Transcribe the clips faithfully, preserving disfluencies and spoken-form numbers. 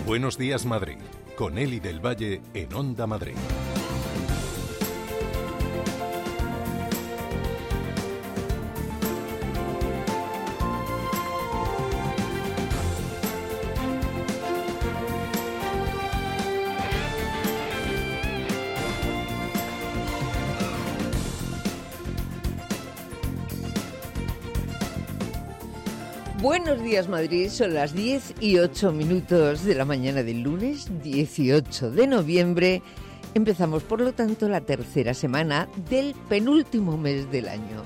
Buenos días, Madrid, con Eli del Valle en Onda Madrid. Buenos días, Madrid. Son las diez y ocho minutos de la mañana del lunes dieciocho de noviembre. Empezamos, por lo tanto, la tercera semana del penúltimo mes del año.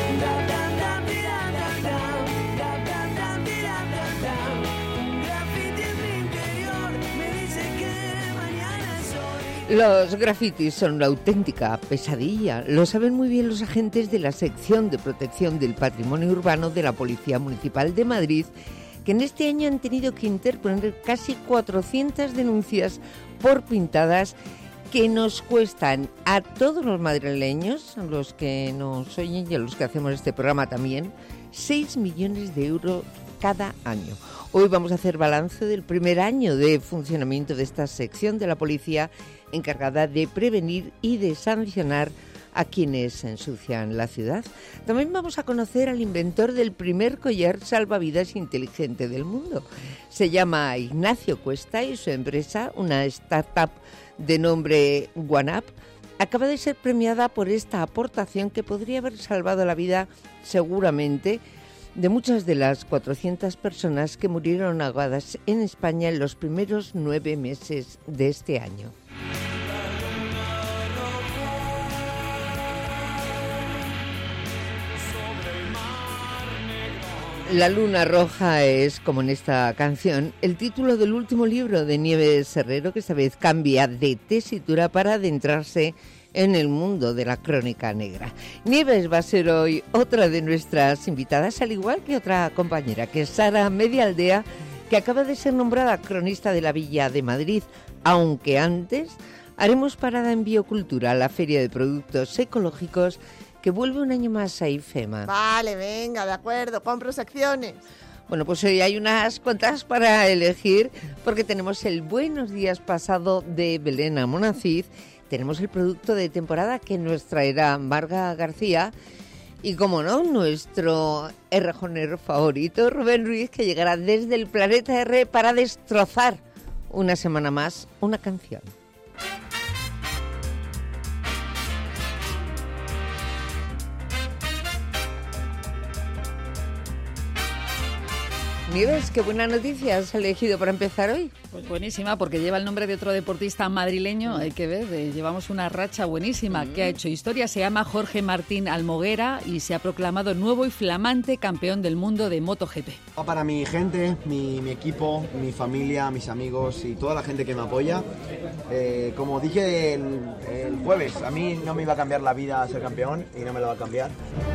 Los grafitis son una auténtica pesadilla. Lo saben muy bien los agentes de la sección de protección del patrimonio urbano de la Policía Municipal de Madrid, que en este año han tenido que interponer casi cuatrocientas denuncias por pintadas que nos cuestan a todos los madrileños, a los que nos oyen y a los que hacemos este programa también, seis millones de euros cada año. Hoy vamos a hacer balance del primer año de funcionamiento de esta sección de la policía encargada de prevenir y de sancionar a quienes ensucian la ciudad. También vamos a conocer al inventor del primer collar salvavidas inteligente del mundo. Se llama Ignacio Cuesta y su empresa, una startup de nombre OneUp, acaba de ser premiada por esta aportación que podría haber salvado la vida seguramente de muchas de las cuatrocientas personas que murieron ahogadas en España en los primeros nueve meses de este año. La luna roja es, como en esta canción, el título del último libro de Nieves Herrero, que esta vez cambia de tesitura para adentrarse en el mundo de la crónica negra. Nieves va a ser hoy otra de nuestras invitadas, al igual que otra compañera, que es Sara Medialdea, que acaba de ser nombrada cronista de la Villa de Madrid, aunque antes haremos parada en Biocultura, la feria de productos ecológicos que vuelve un año más a IFEMA. Vale, venga, de acuerdo, compro secciones. Bueno, pues hoy hay unas cuantas para elegir, porque tenemos el Buenos Días Pasado de Belén Almonacid, tenemos el producto de temporada que nos traerá Marga García y, como no, nuestro errejonero favorito, Rubén Ruiz, que llegará desde el Planeta R para destrozar una semana más una canción. Nieves, qué buena noticia has elegido para empezar hoy. Pues buenísima, porque lleva el nombre de otro deportista madrileño, hay que ver, eh, llevamos una racha buenísima, mm. que ha hecho historia, se llama Jorge Martín Almoguera y se ha proclamado nuevo y flamante campeón del mundo de MotoGP. Para mi gente, mi, mi equipo, mi familia, mis amigos y toda la gente que me apoya, eh, como dije el, el jueves, a mí no me iba a cambiar la vida ser campeón y no me lo va a cambiar.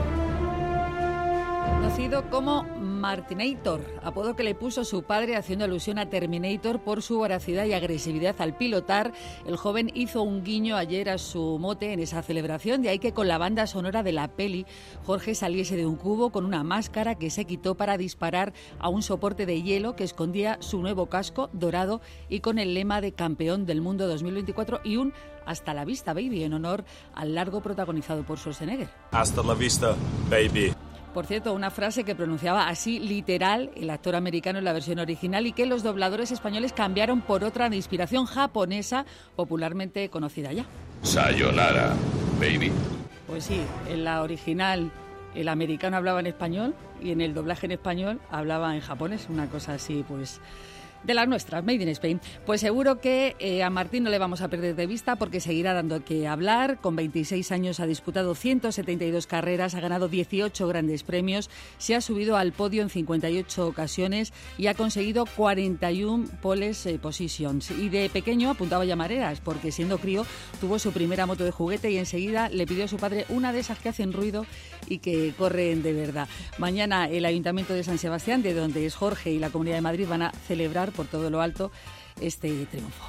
Conocido como Martinator, apodo que le puso su padre haciendo alusión a Terminator por su voracidad y agresividad al pilotar, el joven hizo un guiño ayer a su mote en esa celebración, de ahí que con la banda sonora de la peli Jorge saliese de un cubo con una máscara que se quitó para disparar a un soporte de hielo que escondía su nuevo casco dorado y con el lema de campeón del mundo dos mil veinticuatro y un hasta la vista, baby, en honor al largo protagonizado por Schwarzenegger. Hasta la vista, baby. Por cierto, una frase que pronunciaba así literal el actor americano en la versión original y que los dobladores españoles cambiaron por otra de inspiración japonesa popularmente conocida ya. Sayonara, baby. Pues sí, en la original el americano hablaba en español y en el doblaje en español hablaba en japonés, una cosa así pues de las nuestras, Made in Spain. Pues seguro que eh, a Martín no le vamos a perder de vista porque seguirá dando que hablar. Con veintiséis años ha disputado ciento setenta y dos carreras, ha ganado dieciocho grandes premios, se ha subido al podio en cincuenta y ocho ocasiones y ha conseguido cuarenta y uno poles eh, positions. Y de pequeño apuntaba ya mareras porque siendo crío tuvo su primera moto de juguete y enseguida le pidió a su padre una de esas que hacen ruido y que corren de verdad. Mañana el Ayuntamiento de San Sebastián, de donde es Jorge, y la Comunidad de Madrid van a celebrar por todo lo alto este triunfo.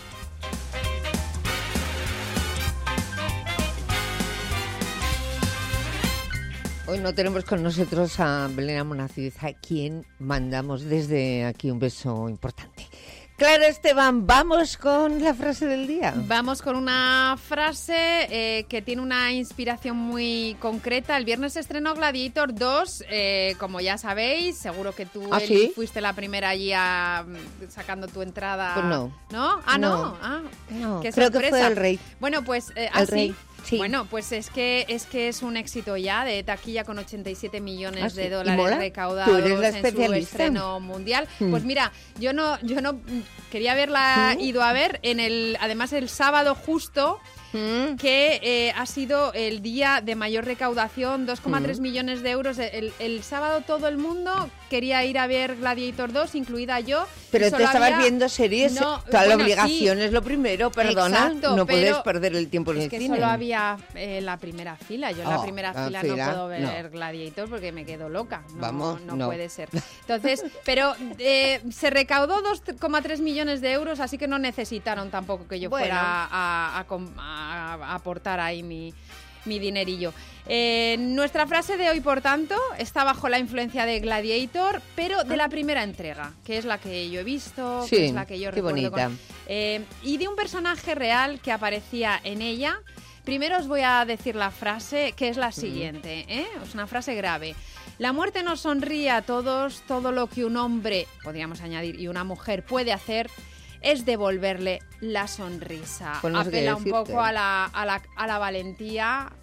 Hoy no tenemos con nosotros a Belén Almonacid, a quien mandamos desde aquí un beso importante. Clara Esteban, vamos con la frase del día. Vamos con una frase eh, que tiene una inspiración muy concreta. El viernes se estrenó Gladiator dos, eh, como ya sabéis, seguro que tú ¿Ah, Eli, sí? fuiste la primera allí a, sacando tu entrada. Pues no. ¿No? Ah, no. No. Ah, No, qué creo sorpresa. que fue el Rey. Bueno, pues eh, El ¿ah, sí? Rey. Sí. Bueno, pues es que es que es un éxito ya de taquilla con ochenta y siete millones ¿Ah, sí? de ¿Y dólares mola? recaudados ¿Tú eres la en su especialista? estreno mundial. Mm. Pues mira, yo no yo no quería haberla ¿Mm? ido a ver en el además el sábado justo Mm. que eh, ha sido el día de mayor recaudación, dos coma tres Mm. millones de euros. El, el sábado todo el mundo quería ir a ver Gladiator dos, incluida yo. Pero y te solo estabas había- viendo series, No, toda la bueno, obligación sí. es lo primero, perdona, Exacto, no puedes pero perder el tiempo en Es el que cine. solo había eh, la primera fila. Yo en la Oh, primera la fila, fila, no puedo ver no. Gladiator porque me quedo loca. No, Vamos, no, no. puede ser. Entonces, pero eh, se recaudó dos coma tres millones de euros, así que no necesitaron tampoco que yo Bueno. fuera a, a com- a- a aportar ahí mi, mi dinerillo. Eh, nuestra frase de hoy, por tanto, está bajo la influencia de Gladiator, pero de la primera entrega, que es la que yo he visto, Sí, que es la que yo qué recuerdo bonita. con- eh, y de un personaje real que aparecía en ella. Primero os voy a decir la frase, que es la siguiente, ¿eh? Es una frase grave. La muerte nos sonríe a todos, todo lo que un hombre, podríamos añadir, y una mujer puede hacer es devolverle la sonrisa. Pues no sé qué Apela un decirte. poco a la, a la, a la valentía,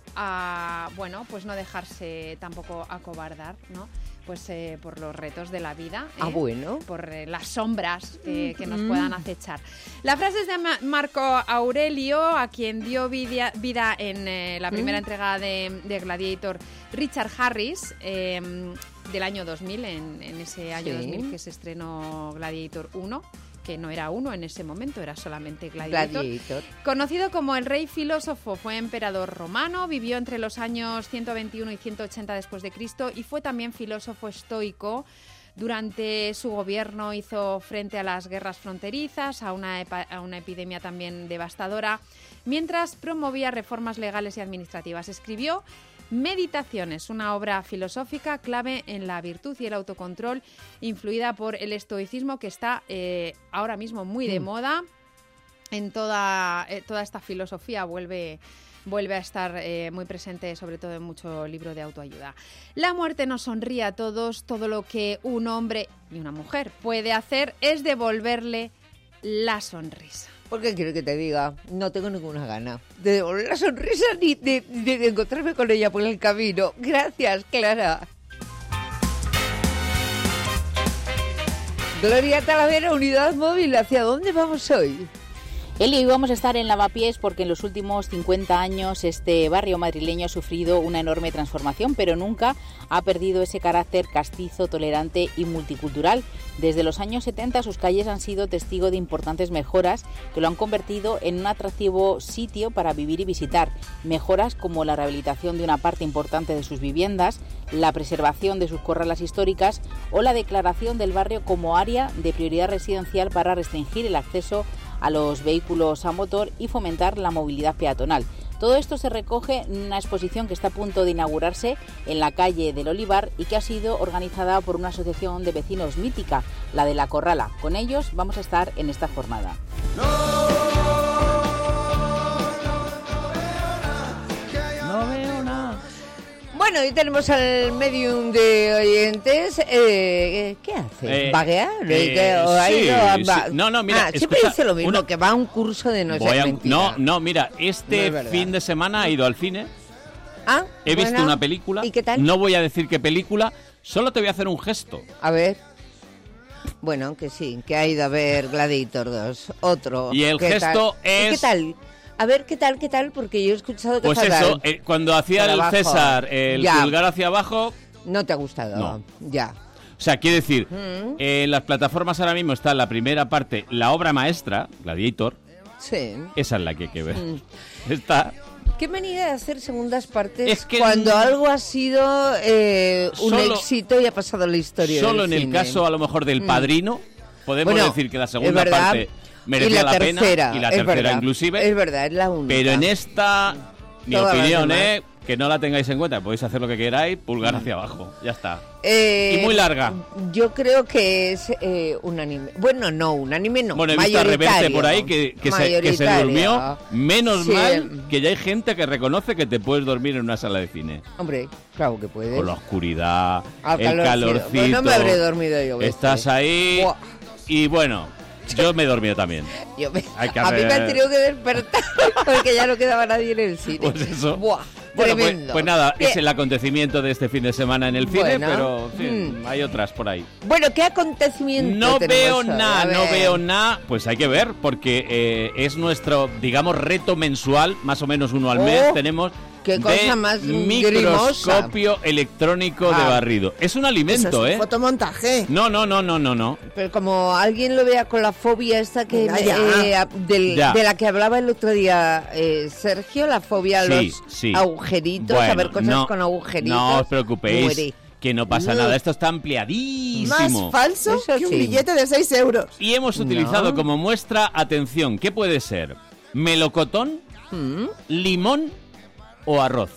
a, bueno, pues no dejarse tampoco acobardar, ¿no? Pues eh, por los retos de la vida. ¿eh? Ah, bueno. Por eh, las sombras que, que nos puedan acechar. La frase es de Ma- Marco Aurelio, a quien dio vida, vida en eh, la primera Mm. entrega de, de Gladiator, Richard Harris, eh, del año dos mil, en, en ese año Sí. dos mil que se estrenó Gladiator uno, que no era uno en ese momento, era solamente Gladiator. Gladiator. Conocido como el rey filósofo, fue emperador romano, vivió entre los años ciento veintiuno y ciento ochenta después de Cristo y fue también filósofo estoico. Durante su gobierno hizo frente a las guerras fronterizas, a una, epa- a una epidemia también devastadora, mientras promovía reformas legales y administrativas. Escribió Meditaciones, una obra filosófica clave en la virtud y el autocontrol, influida por el estoicismo, que está eh, ahora mismo muy de Mm. moda. En toda, eh, toda esta filosofía vuelve, vuelve a estar eh, muy presente, sobre todo en mucho libro de autoayuda. La muerte nos sonríe a todos, todo lo que un hombre y una mujer puede hacer es devolverle la sonrisa. ¿Por qué quiero que te diga? No tengo ninguna gana de devolver la sonrisa ni de, de- de encontrarme con ella por el camino. Gracias, Clara. Gloria Talavera, Unidad Móvil, ¿hacia dónde vamos hoy? Eli, hoy vamos a estar en Lavapiés porque en los últimos cincuenta años este barrio madrileño ha sufrido una enorme transformación, pero nunca ha perdido ese carácter castizo, tolerante y multicultural. Desde los años setenta sus calles han sido testigo de importantes mejoras que lo han convertido en un atractivo sitio para vivir y visitar. Mejoras como la rehabilitación de una parte importante de sus viviendas, la preservación de sus corralas históricas o la declaración del barrio como área de prioridad residencial para restringir el acceso a los vehículos a motor y fomentar la movilidad peatonal. Todo esto se recoge en una exposición que está a punto de inaugurarse en la calle del Olivar y que ha sido organizada por una asociación de vecinos mítica, la de La Corrala. Con ellos vamos a estar en esta jornada. No veo nada. Bueno, hoy tenemos al medium de oyentes. Eh, ¿Qué hace? Eh, ¿Vaguear? eh, ¿Qué? ¿O ha sí, ido a- sí. va- No, no, mira, Ah, siempre escucha, dice lo mismo, una- que va a un curso de no sé Voy a- mentira. no, no, mira, este No es verdad. fin de semana he ido al cine, Ah, he visto bueno. una película, ¿Y qué tal? no voy a decir qué película, solo te voy a hacer un gesto. A ver. Bueno, que sí, que ha ido a ver Gladiator dos. Otro. Y el ¿Qué gesto tal? ¿Y es- ¿Qué tal? A ver, ¿qué tal, qué tal? Porque yo he escuchado que Pues fatal. eso, eh, cuando hacía Para el abajo. César el Ya. pulgar hacia abajo, No te ha gustado. No. Ya. o sea, quiere decir, Mm. eh, en las plataformas ahora mismo está la primera parte, la obra maestra, Gladiator, Sí. esa es la que hay que ver. Mm. Está, Qué manera de hacer segundas partes Es que cuando n- algo ha sido eh, un Solo- éxito y ha pasado la historia. solo del en el cine. caso a lo mejor del Mm. Padrino, podemos Bueno, decir que la es segunda verdad. parte merecía y la, la tercera, pena, y la es tercera verdad, inclusive. Es verdad, es la única. Pero en esta, mi Todas las opinión, demás. ¿eh? que no la tengáis en cuenta, podéis hacer lo que queráis, pulgar hacia abajo, ya está. Eh, y muy larga. Yo creo que es eh, un anime. Bueno, no, un anime no. Bueno, he visto a Reverte por ahí que, que, se, que se durmió. Menos sí. mal que ya hay gente que reconoce que te puedes dormir en una sala de cine. Hombre, claro que puedes. Con la oscuridad, Al el calorcito. Pues no me habré dormido yo. Estás este. ahí Buah. y bueno, yo me he dormido también. Yo me, Hay que a haber... mí me han tenido que despertar porque ya no quedaba nadie en el cine. Pues eso. Buah. Bueno, pues, Tremendo. pues nada, ¿Qué? es el acontecimiento de este fin de semana en el cine, Bueno, pero en fin, mm. hay otras por ahí. Bueno, ¿qué acontecimiento No tenemos veo hoy? nada, A no ver. veo nada, pues hay que ver, porque eh, es nuestro, digamos, reto mensual, más o menos uno al Oh, mes, tenemos qué de cosa más microscopio electrónico Ah. de barrido. Es un alimento, Eso es ¿eh? un fotomontaje. No, no, no, no, no, no. Pero como alguien lo vea con la fobia esta que Venga, ya. eh, a- del- Ya. de la que hablaba el otro día eh, Sergio, la fobia a Sí, los sí. agujeritos, Bueno, a ver cosas no, con agujeritos. No os preocupéis, muere. que no pasa No. nada, esto está ampliadísimo. Más falso Eso que un sí. billete de seis euros. Y hemos utilizado No. como muestra, atención, ¿qué puede ser? ¿Melocotón, ¿Mm? limón o arroz?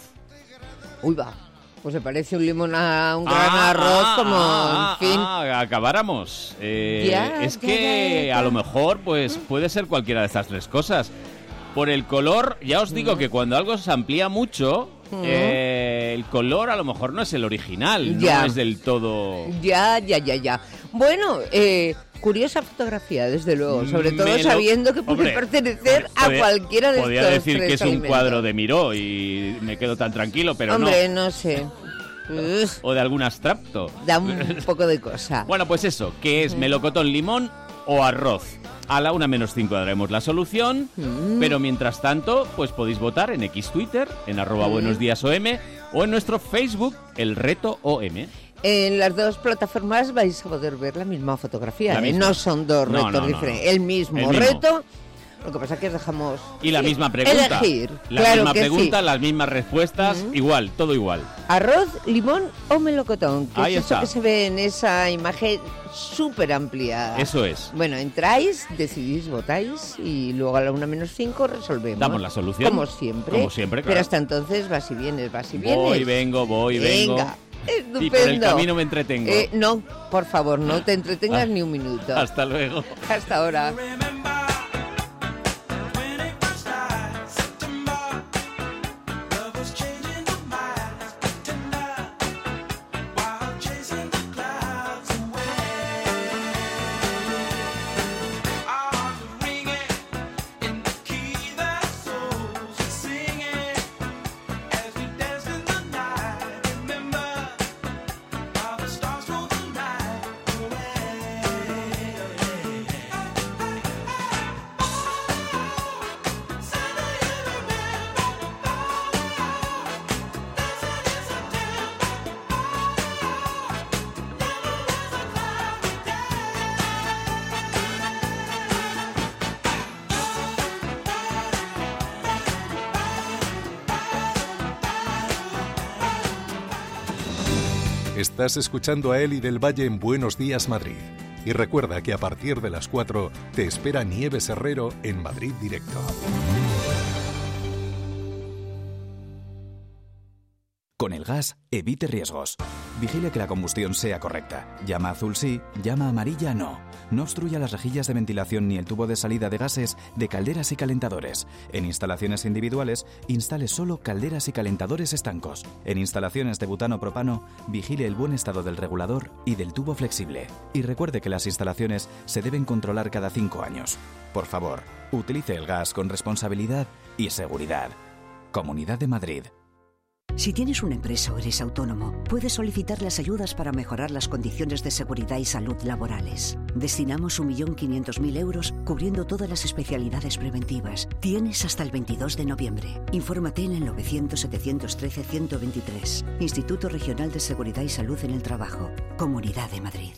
Uy, va. Pues se parece un limón a un gran Ah, arroz, ah, como, ah, en fin. ah, acabáramos. Eh, Ya, es ya, que ya, ya. a lo mejor pues puede ser cualquiera de estas tres cosas. Por el color, ya os digo que cuando algo se amplía mucho, Mm. eh, el color a lo mejor no es el original, Ya. no es del todo... Ya, ya, ya, ya. Bueno, eh, curiosa fotografía, desde luego. Sobre todo Me lo- sabiendo que puede Hombre, pertenecer a podía- cualquiera de Podría estos decir tres que es un alimentos. cuadro de Miró y me quedo tan tranquilo, pero Hombre, no, sé. Uf, no. O de algún abstracto. da un poco de cosa. Bueno, pues eso, ¿qué es melocotón, limón o arroz? A la una menos cinco daremos la solución, Mm. pero mientras tanto, pues podéis votar en X Twitter, en arroba Mm. buenos días O M, o en nuestro Facebook, el reto O M. En las dos plataformas vais a poder ver la misma fotografía. La ¿eh? misma. No son dos No, retos no, no, diferentes. no. El mismo El mismo. reto. Lo que pasa es que dejamos Y la sí, misma pregunta. elegir. La Claro misma que pregunta, sí. las mismas respuestas, Mm. igual, todo igual. Arroz, limón o melocotón. Que Ahí es eso está. que se ve en esa imagen súper ampliada. Eso es. Bueno, entráis, decidís, votáis y luego a la una menos cinco resolvemos. Damos la solución. Como siempre. Como siempre, claro. Pero hasta entonces vas y vienes, vas y vienes. Voy, vengo, voy, vengo. Venga, estupendo. Y por el camino me entretengo. Eh, no, por favor, no te entretengas Ah, ni un minuto. Hasta luego. Hasta ahora. Estás escuchando a Eli del Valle en Buenos Días Madrid. Y recuerda que a partir de las cuatro te espera Nieves Herrero en Madrid Directo. Con el gas, evite riesgos. Vigile que la combustión sea correcta. Llama azul sí, llama amarilla no. No obstruya las rejillas de ventilación ni el tubo de salida de gases de calderas y calentadores. En instalaciones individuales, instale solo calderas y calentadores estancos. En instalaciones de butano-propano, vigile el buen estado del regulador y del tubo flexible. Y recuerde que las instalaciones se deben controlar cada cinco años. Por favor, utilice el gas con responsabilidad y seguridad. Comunidad de Madrid. Si tienes una empresa o eres autónomo, puedes solicitar las ayudas para mejorar las condiciones de seguridad y salud laborales. Destinamos un millón quinientos mil euros cubriendo todas las especialidades preventivas. Tienes hasta el veintidós de noviembre. Infórmate en el novecientos, setecientos trece, ciento veintitrés. Instituto Regional de Seguridad y Salud en el Trabajo. Comunidad de Madrid.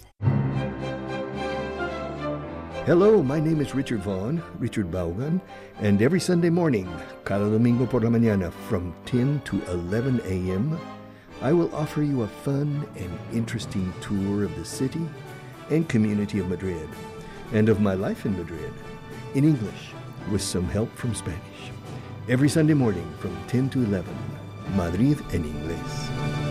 Hello, my name is Richard Vaughn, Richard Vaughan, and every Sunday morning, cada domingo por la mañana, from ten to eleven a.m., I will offer you a fun and interesting tour of the city and community of Madrid, and of my life in Madrid, in English, with some help from Spanish. Every Sunday morning from ten to eleven, Madrid en inglés.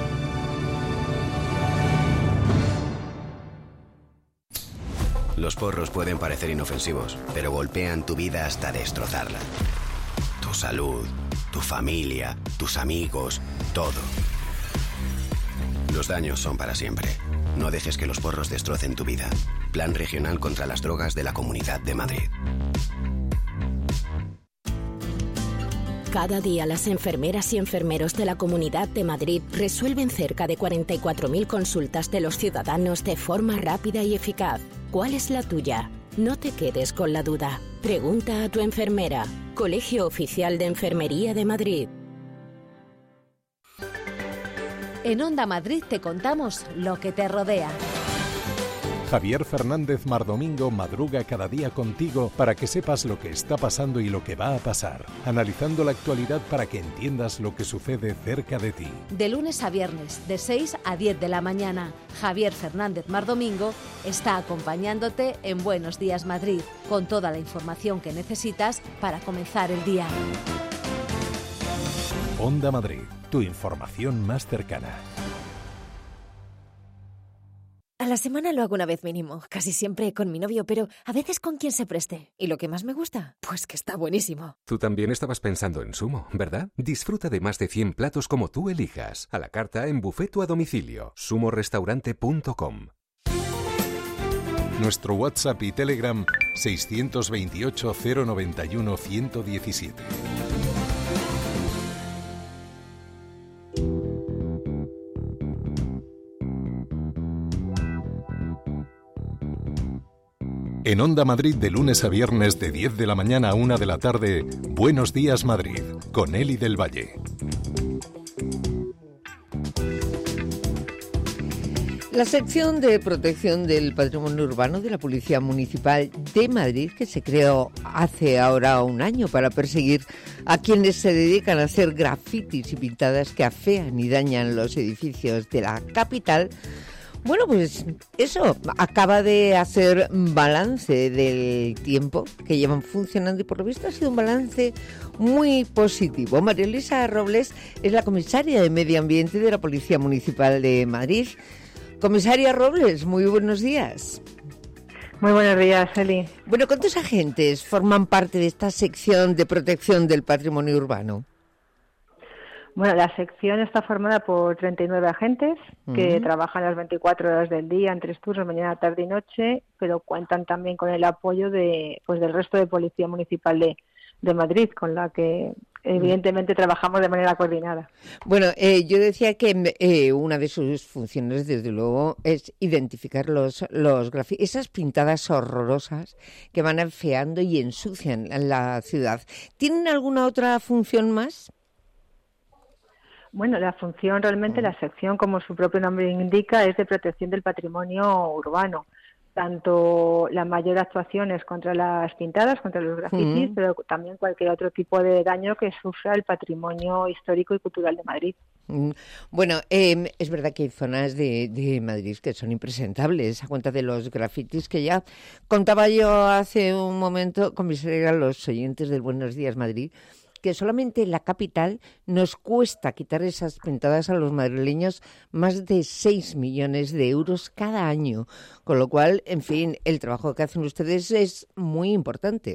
Los porros pueden parecer inofensivos, pero golpean tu vida hasta destrozarla. Tu salud, tu familia, tus amigos, todo. Los daños son para siempre. No dejes que los porros destrocen tu vida. Plan Regional contra las Drogas de la Comunidad de Madrid. Cada día las enfermeras y enfermeros de la Comunidad de Madrid resuelven cerca de cuarenta y cuatro mil consultas de los ciudadanos de forma rápida y eficaz. ¿Cuál es la tuya? No te quedes con la duda. Pregunta a tu enfermera. Colegio Oficial de Enfermería de Madrid. En Onda Madrid te contamos lo que te rodea. Javier Fernández Mardomingo madruga cada día contigo para que sepas lo que está pasando y lo que va a pasar, analizando la actualidad para que entiendas lo que sucede cerca de ti. De lunes a viernes, de seis a diez de la mañana, Javier Fernández Mardomingo está acompañándote en Buenos Días Madrid, con toda la información que necesitas para comenzar el día. Onda Madrid, tu información más cercana. A la semana lo hago una vez mínimo, casi siempre con mi novio, pero a veces con quien se preste. ¿Y lo que más me gusta? Pues que está buenísimo. Tú también estabas pensando en Sumo, ¿verdad? Disfruta de más de cien platos como tú elijas, a la carta, en buffet o a domicilio. sumo restaurante punto com. Nuestro WhatsApp y Telegram seiscientos veintiocho cero noventa y uno ciento diecisiete. En Onda Madrid de lunes a viernes de diez de la mañana a una de la tarde, Buenos Días Madrid, con Eli del Valle. La sección de protección del patrimonio urbano de la Policía Municipal de Madrid, que se creó hace ahora un año para perseguir a quienes se dedican a hacer grafitis y pintadas que afean y dañan los edificios de la capital. Bueno, pues eso, acaba de hacer balance del tiempo que llevan funcionando y por lo visto ha sido un balance muy positivo. María Elisa Robles es la comisaria de Medio Ambiente de la Policía Municipal de Madrid. Comisaria Robles, muy buenos días. Muy buenos días, Eli. Bueno, ¿cuántos agentes forman parte de esta sección de protección del patrimonio urbano? Bueno, la sección está formada por treinta y nueve agentes que uh-huh. trabajan las veinticuatro horas del día en tres turnos, mañana, tarde y noche, pero cuentan también con el apoyo de pues del resto de Policía Municipal de, de Madrid, con la que evidentemente uh-huh. trabajamos de manera coordinada. Bueno, eh, yo decía que eh, una de sus funciones, desde luego, es identificar los, los grafitis, esas pintadas horrorosas que van enfeando y ensucian la ciudad. ¿Tienen alguna otra función más? Bueno, la función realmente, la sección, como su propio nombre indica, es de protección del patrimonio urbano. Tanto la mayor actuación es contra las pintadas, contra los grafitis, mm. pero también cualquier otro tipo de daño que sufra el patrimonio histórico y cultural de Madrid. Bueno, eh, es verdad que hay zonas de, de Madrid que son impresentables a cuenta de los grafitis que ya contaba yo hace un momento, comisaria, a los oyentes del Buenos Días Madrid, que solamente en la capital nos cuesta quitar esas pintadas a los madrileños más de seis millones de euros cada año. Con lo cual, en fin, el trabajo que hacen ustedes es muy importante.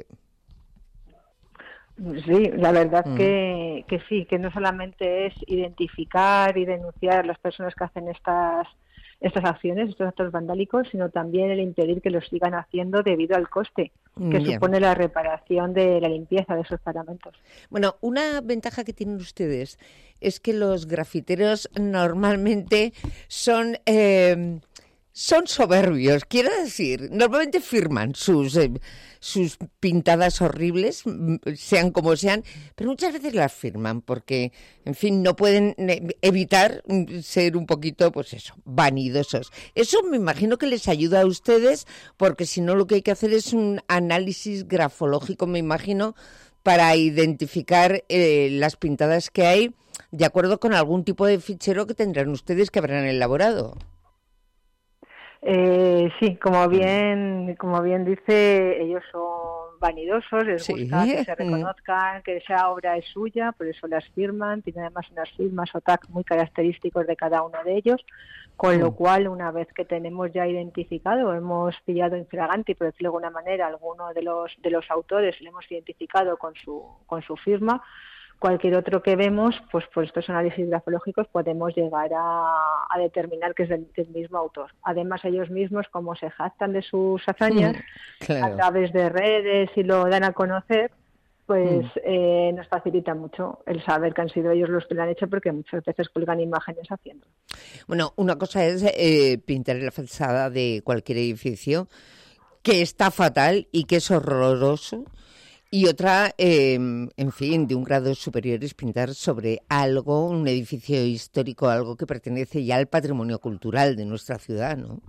Sí, la verdad mm. que, que sí, que no solamente es identificar y denunciar a las personas que hacen estas estas acciones, estos actos vandálicos, sino también el impedir que los sigan haciendo debido al coste que Bien. supone la reparación de la limpieza de esos paramentos. Bueno, una ventaja que tienen ustedes es que los grafiteros normalmente son... Eh, Son soberbios, quiero decir, normalmente firman sus, eh, sus pintadas horribles, sean como sean, pero muchas veces las firman porque, en fin, no pueden evitar ser un poquito, pues eso, vanidosos. Eso me imagino que les ayuda a ustedes, porque si no lo que hay que hacer es un análisis grafológico, me imagino, para identificar eh, las pintadas que hay, de acuerdo con algún tipo de fichero que tendrán ustedes que habrán elaborado. Eh, sí, como bien, como bien dice, ellos son vanidosos, les Sí. gusta que se Mm. reconozcan que esa obra es suya, por eso las firman, tiene además unas firmas o tags muy característicos de cada uno de ellos, con lo Mm. cual una vez que tenemos ya identificado, hemos pillado infraganti, por decirlo de alguna manera, alguno de los de los autores, le hemos identificado con su con su firma, cualquier otro que vemos, pues por estos análisis grafológicos podemos llegar a, a determinar que es del, del mismo autor. Además, ellos mismos, como se jactan de sus hazañas, Claro. a través de redes y lo dan a conocer, pues Mm. eh, nos facilita mucho el saber que han sido ellos los que lo han hecho, porque muchas veces cuelgan imágenes haciendo. Bueno, una cosa es eh, pintar en la fachada de cualquier edificio, que está fatal y que es horroroso. Y otra, eh, en fin, de un grado superior es pintar sobre algo, un edificio histórico, algo que pertenece ya al patrimonio cultural de nuestra ciudad, ¿no?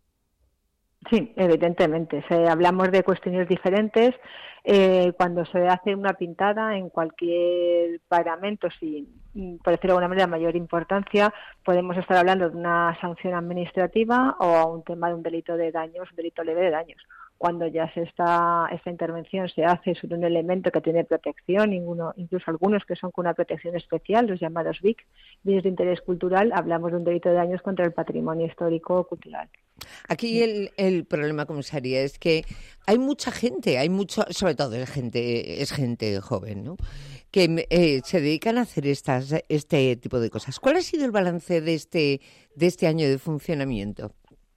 Sí, evidentemente. Si hablamos de cuestiones diferentes, eh, cuando se hace una pintada en cualquier paramento, sin, por decirlo de alguna manera, mayor importancia, podemos estar hablando de una sanción administrativa o un tema de un delito de daños, un delito leve de daños. Cuando ya se está, esta intervención se hace sobre un elemento que tiene protección, ninguno, incluso algunos que son con una protección especial, los llamados B I C, bienes de interés cultural, hablamos de un delito de daños contra el patrimonio histórico cultural. Aquí el, el problema, comisaria, es que hay mucha gente, hay mucho, sobre todo es gente, es gente joven, ¿no?, que eh, se dedican a hacer estas, este tipo de cosas. ¿Cuál ha sido el balance de este, de este año de funcionamiento?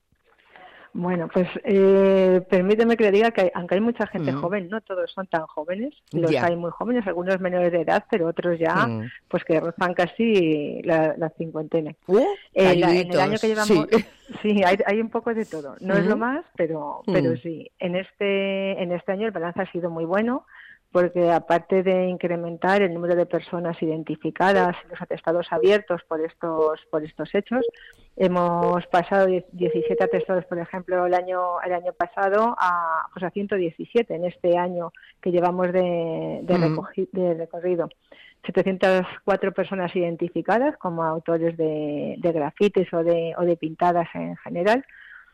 Bueno, pues eh, permíteme que le diga que aunque hay mucha gente Mm. joven, no todos son tan jóvenes, los Ya. hay muy jóvenes, algunos menores de edad, pero otros ya, Mm. pues que rozan casi la, la cincuentena. Uh, Eh, la- en el ayuditos, año que llevamos, sí. sí, hay, hay un poco de todo. No es lo Mm. más, pero, pero Mm. sí. En este, en este año el balance ha sido muy bueno, porque aparte de incrementar el número de personas identificadas, los atestados abiertos por estos, por estos hechos, hemos pasado de diecisiete atestados, por ejemplo, el año, el año pasado a, pues a ciento diecisiete en este año que llevamos de, de, Mm. recogi- de recorrido. setecientas cuatro personas identificadas como autores de, de grafitis o de, o de pintadas en general,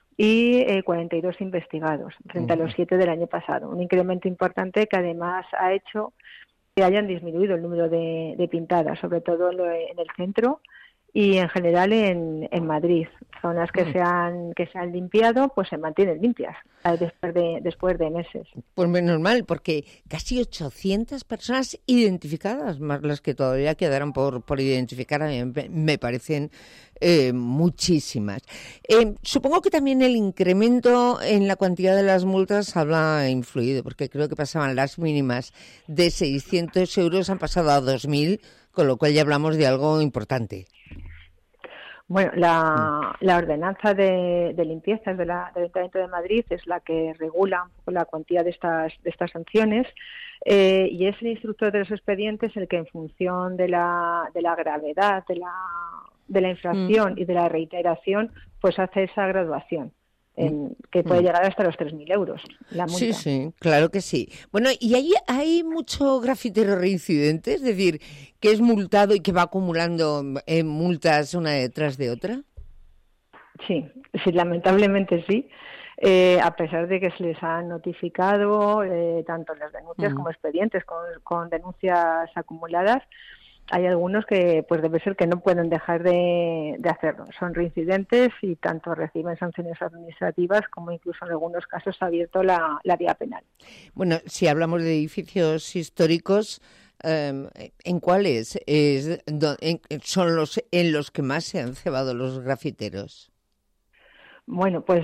y eh, cuarenta y dos investigados frente a los siete del año pasado. Un incremento importante que además ha hecho que hayan disminuido el número de, de pintadas, sobre todo en, lo- en el centro y en general en, en Madrid. Zonas que Mm. se han que se han limpiado, pues se mantienen limpias eh, después de después de meses. Pues menos mal, porque casi ochocientas personas identificadas, más las que todavía quedaron por, por identificar, a mí me, me parecen eh, muchísimas. Eh, supongo que también el incremento en la cantidad de las multas habrá influido, porque creo que pasaban las mínimas de seiscientos euros, han pasado a dos mil, con lo cual ya hablamos de algo importante. Bueno, la, la ordenanza de, de limpiezas de la, del Ayuntamiento de Madrid es la que regula un poco la cuantía de estas, de estas sanciones, eh, y es el instructor de los expedientes el que, en función de la, de la gravedad de la, de la infracción Mm. y de la reiteración, pues hace esa graduación, en, que puede Mm. llegar hasta los tres mil euros la multa. Sí, sí, claro que sí. Bueno, ¿y ahí hay mucho grafitero reincidente? Es decir, que es multado y que va acumulando eh, multas una detrás de otra. Sí, sí, lamentablemente sí. Eh, a pesar de que se les han notificado eh, tanto las denuncias Mm. como expedientes con, con denuncias acumuladas, hay algunos que pues debe ser que no pueden dejar de, de hacerlo. Son reincidentes y tanto reciben sanciones administrativas como incluso en algunos casos ha abierto la, la vía penal. Bueno, si hablamos de edificios históricos, eh, ¿en cuáles es, do- en- son los en los que más se han cebado los grafiteros? Bueno, pues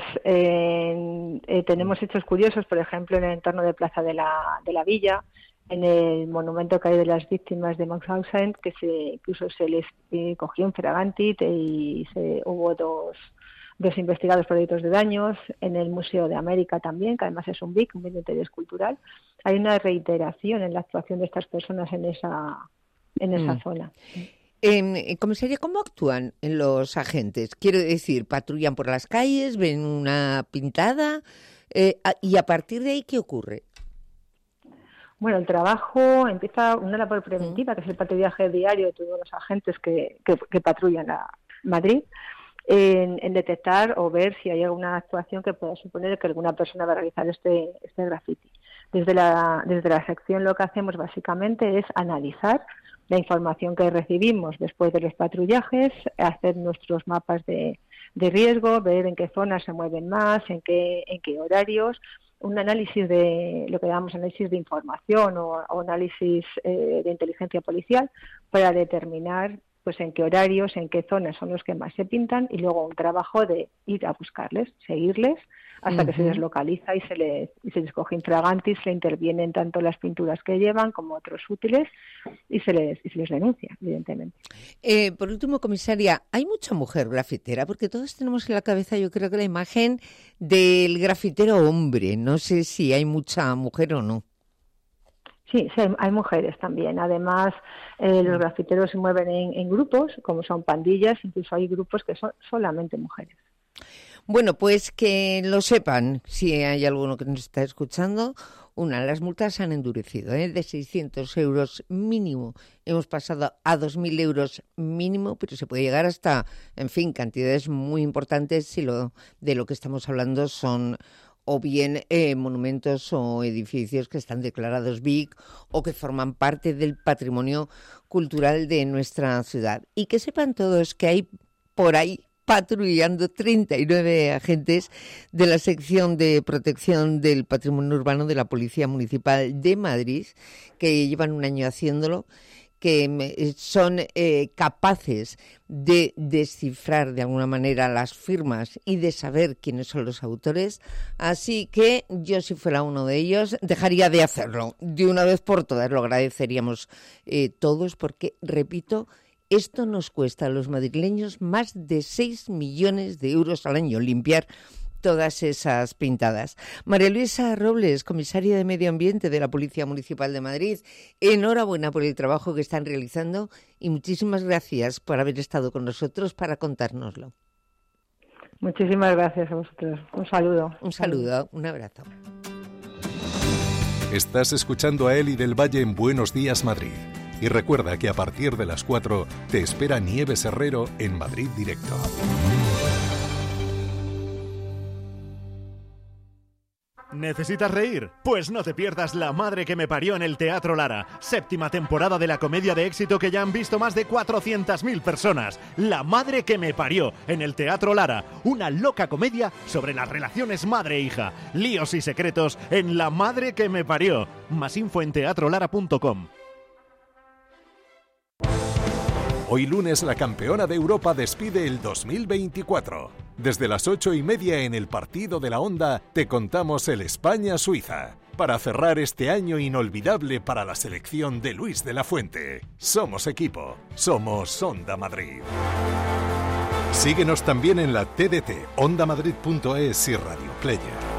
eh, eh, tenemos hechos curiosos, por ejemplo, en el entorno de Plaza de la, de la Villa, en el monumento que hay de las víctimas de Mauthausen, que se, incluso se les eh, cogió un fraganti y se, hubo dos, dos investigados por delitos de daños. En el Museo de América también, que además es un B I C, un bien de interés cultural, hay una reiteración en la actuación de estas personas en esa, en esa Mm. zona. Eh, comisaria, ¿cómo actúan los agentes? Quiero decir, ¿patrullan por las calles, ven una pintada? Eh, a- y a partir de ahí, ¿qué ocurre? Bueno, el trabajo empieza una labor preventiva, que es el patrullaje diario de todos los agentes que, que, que patrullan a Madrid, en, en detectar o ver si hay alguna actuación que pueda suponer que alguna persona va a realizar este, este graffiti. Desde la, desde la sección lo que hacemos básicamente es analizar la información que recibimos después de los patrullajes, hacer nuestros mapas de, de riesgo, ver en qué zonas se mueven más, en qué, en qué horarios, un análisis de lo que llamamos análisis de información o, o análisis eh, de inteligencia policial para determinar pues en qué horarios, en qué zonas son los que más se pintan, y luego un trabajo de ir a buscarles, seguirles hasta uh-huh. que se les localiza y se les, y se les coge infraganti, se intervienen tanto las pinturas que llevan como otros útiles y se les, y se les denuncia, evidentemente. Eh, por último, comisaria, ¿hay mucha mujer grafitera? Porque todos tenemos en la cabeza, yo creo que la imagen del grafitero hombre. No sé si hay mucha mujer o no. Sí, sí, hay, hay mujeres también. Además, eh, los grafiteros se mueven en, en grupos, como son pandillas, incluso hay grupos que son solamente mujeres. Bueno, pues que lo sepan, si hay alguno que nos está escuchando, una, las multas han endurecido, ¿eh? De seiscientos euros mínimo, hemos pasado a dos mil euros mínimo, pero se puede llegar hasta, en fin, cantidades muy importantes si lo, de lo que estamos hablando son o bien eh, monumentos o edificios que están declarados B I C o que forman parte del patrimonio cultural de nuestra ciudad. Y que sepan todos que hay por ahí patrullando treinta y nueve agentes de la sección de protección del patrimonio urbano de la Policía Municipal de Madrid, que llevan un año haciéndolo, que son eh, capaces de descifrar de alguna manera las firmas y de saber quiénes son los autores. Así que yo, si fuera uno de ellos, dejaría de hacerlo. De una vez por todas lo agradeceríamos eh, todos, porque, repito, esto nos cuesta a los madrileños más de seis millones de euros al año, limpiar todas esas pintadas. María Luisa Robles, comisaria de Medio Ambiente de la Policía Municipal de Madrid, enhorabuena por el trabajo que están realizando y muchísimas gracias por haber estado con nosotros para contárnoslo. Muchísimas gracias a vosotros. Un saludo. Un saludo, un abrazo. Estás escuchando a Eli del Valle en Buenos Días Madrid. Y recuerda que a partir de las cuatro te espera Nieves Herrero en Madrid Directo. ¿Necesitas reír? Pues no te pierdas La madre que me parió en el Teatro Lara, séptima temporada de la comedia de éxito que ya han visto más de cuatrocientas mil personas. La madre que me parió en el Teatro Lara, una loca comedia sobre las relaciones madre-hija, líos y secretos en La madre que me parió. Más info en teatro lara punto com. Hoy lunes la campeona de Europa despide el dos mil veinticuatro. Desde las ocho y media en el partido de la Onda te contamos el España-Suiza. Para cerrar este año inolvidable para la selección de Luis de la Fuente. Somos equipo, somos Onda Madrid. Síguenos también en la T D T, onda madrid punto es y Radio Player.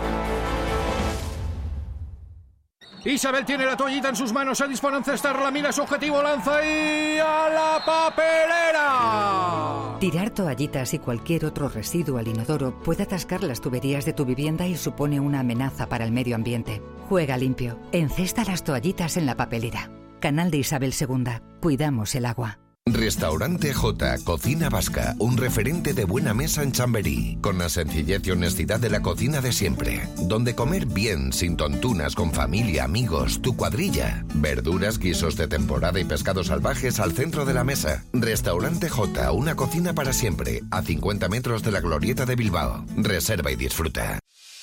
Isabel tiene la toallita en sus manos, se dispone a encestar, la mira su objetivo, lanza y a la papelera. Tirar toallitas y cualquier otro residuo al inodoro puede atascar las tuberías de tu vivienda y supone una amenaza para el medio ambiente. Juega limpio, encesta las toallitas en la papelera. Canal de Isabel segunda. Cuidamos el agua. Restaurante J, Cocina Vasca, un referente de buena mesa en Chamberí, con la sencillez y honestidad de la cocina de siempre, donde comer bien, sin tontunas, con familia, amigos, tu cuadrilla, verduras, guisos de temporada y pescados salvajes al centro de la mesa. Restaurante J, una cocina para siempre, a cincuenta metros de la Glorieta de Bilbao. Reserva y disfruta.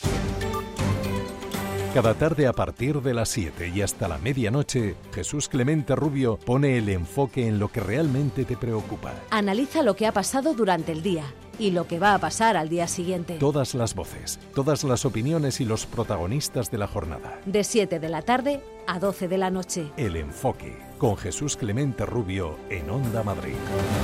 Cada tarde a partir de las siete y hasta la medianoche, Jesús Clemente Rubio pone el enfoque en lo que realmente te preocupa. Analiza lo que ha pasado durante el día y lo que va a pasar al día siguiente. Todas las voces, todas las opiniones y los protagonistas de la jornada. De siete de la tarde a doce de la noche. El enfoque, con Jesús Clemente Rubio en Onda Madrid.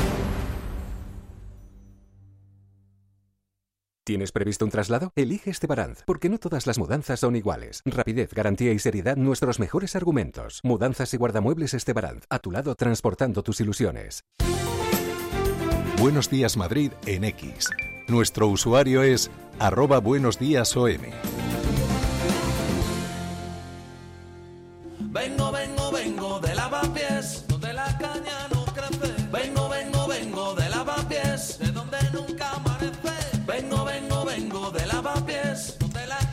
¿Tienes previsto un traslado? Elige Estebaranz, porque no todas las mudanzas son iguales. Rapidez, garantía y seriedad, nuestros mejores argumentos. Mudanzas y guardamuebles Estebaranz, a tu lado transportando tus ilusiones. Buenos Días Madrid en X. Nuestro usuario es arroba buenos días O M. Vengo, vengo, vengo de lavapiés, donde la caña no crece. Vengo, vengo, vengo de lavapiés, de donde nunca amanece. Vengo, vengo, vengo de lavapiés, donde la caña